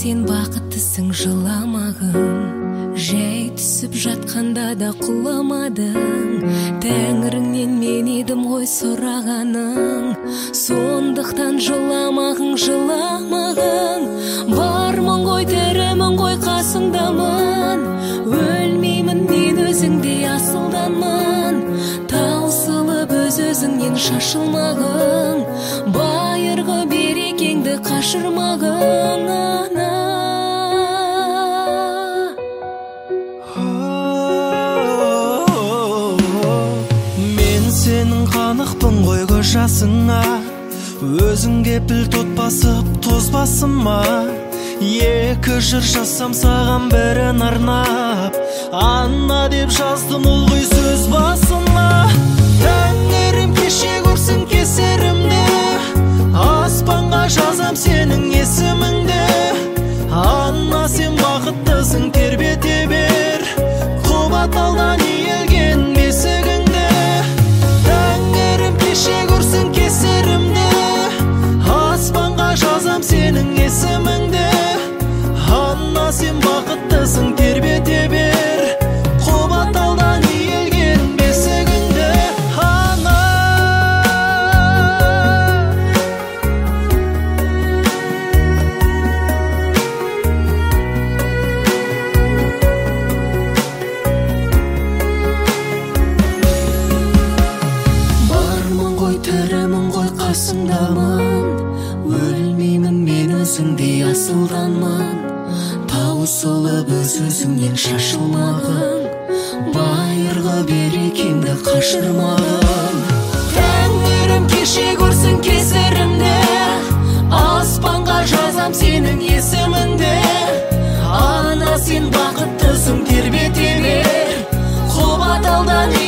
сен бақыттысың жыламағын, жай түсіп жатқанда да құламадың. Тәңіріңнен мен едім ғой сұрағаның, сондықтан жыламағың, жыламағың. Бармын ғой, тірімін ғой, қасыңдамын, өлмеймін мен өзіңдей асылданмын. Таусылып өз-өзіңнен шашылмағың, байырғы берекеңді қашырмағың. Мен сенің қанықпын ғой көз жасыңа, өзің кепіл тот басып тозбасыма. Екі жыр жазсам саған бірін арнап, Анна деп жаздым ылғи сөз басына. Тәңірім кеше көрсін кесерімді, аспанға жазам сенің есіміңді. Анна сен бақыттысың, тербете бер құбаталдан иелген бесігіңді. Тәңірім кеше көрсін кесерімді, аспанға жазам сенің есіміңді. Анна сен бақыттысың, тербете бер құбаталдан иелген бесігіңді. Анна бармын ғой, тірімін ғой, қасыңдамын, өлмеймін мен өзіңдей асылданмын. Таусылып өз-өзіңнен шашылмағың, байырғы берекеңді қашырмағың. Тәңірім кеше көрсін кесірімді, аспанға жазам сенің есіміңді. Ана сен бақыттысың, тербете бер құбаталдан